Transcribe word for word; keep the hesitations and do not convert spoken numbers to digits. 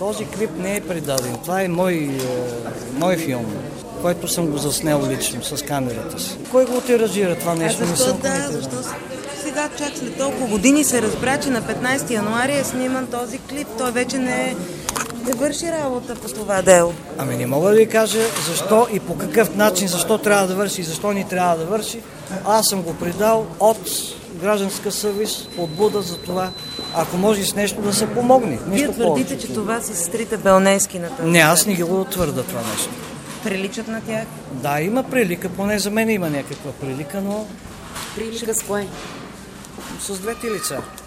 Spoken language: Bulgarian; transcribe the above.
Този клип не е предаден. Това е мой, е, мой филм, който съм го заснел лично с камерата си. Кой го тиражира това нещо? А защо, да, защо сега чак след толкова години се разбра, че на петнайсети януари е сниман този клип? Той вече не, не върши работа по това дело. Ами не мога да ви кажа защо и по какъв начин, защо трябва да върши и защо ни трябва да върши. Аз съм го предал от гражданска съвест, от Буда за това, ако може с нещо да се помогне. Вие твърдите, повече, че това са сестрите Белнески на този? Не, аз не ги го твърда това нещо. Приличат на тях? Да, има прилика, поне за мен има някаква прилика, но... Прилика с кое? С двете лица.